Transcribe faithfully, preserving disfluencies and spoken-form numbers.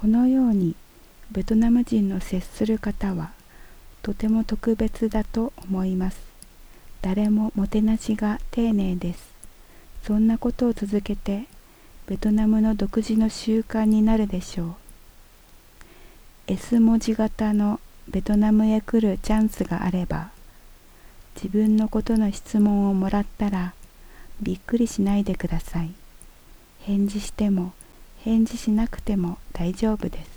このようにベトナム人の接する方はとても特別だと思います。誰ももてなしが丁寧です。そんなことを続けてベトナムの独自の習慣になるでしょう。S 文字型のベトナムへ来るチャンスがあれば、自分のことの質問をもらったらびっくりしないでください。返事しても返事しなくても大丈夫です。